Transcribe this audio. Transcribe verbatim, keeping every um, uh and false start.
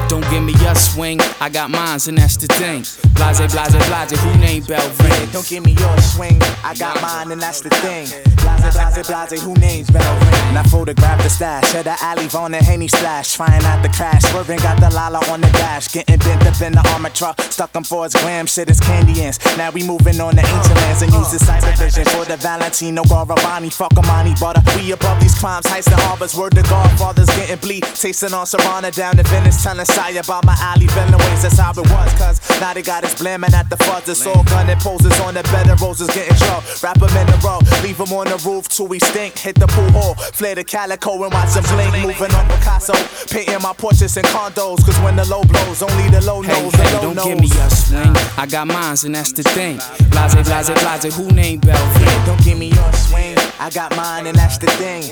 Don't give me your swing, I got mines and that's the thing. Blase, blase, blase, who named Belvin? Don't give me your swing, I got mine and that's the thing. Blase, blase, blase, who names Belvin? And I photographed the stash of the alley on the Henny splash. Flying out the crash, swerving, got the Lala on the dash. Getting bent up in the armor truck, stuck on for his glam, shit is candy ants. Now we moving on to ancient lands and use the cyber vision for the Valentino Garavani. Fuck Amani butter, we above these crimes, heists and harbors. Word to Godfathers getting bleed, tasting on Serrana down to Venice, telling Saya about my alley villain ways. That's how it was, cause now they got us blamming at the fuzz. It's all gunning poses on the bed of roses, getting drunk. Wrap them in a row, leave them on the roof till we stink. Hit the pool hall, flare the calico and watch them blink. Moving on Picasso, painting my portraits in condos. Cause when the low blows, only the low knows. Hey, hey, the low don't knows. give me your swing, I got mines and that's the thing. Blase, blase, blase, who named Belvin? Don't give me your swing, I got mine and that's the thing.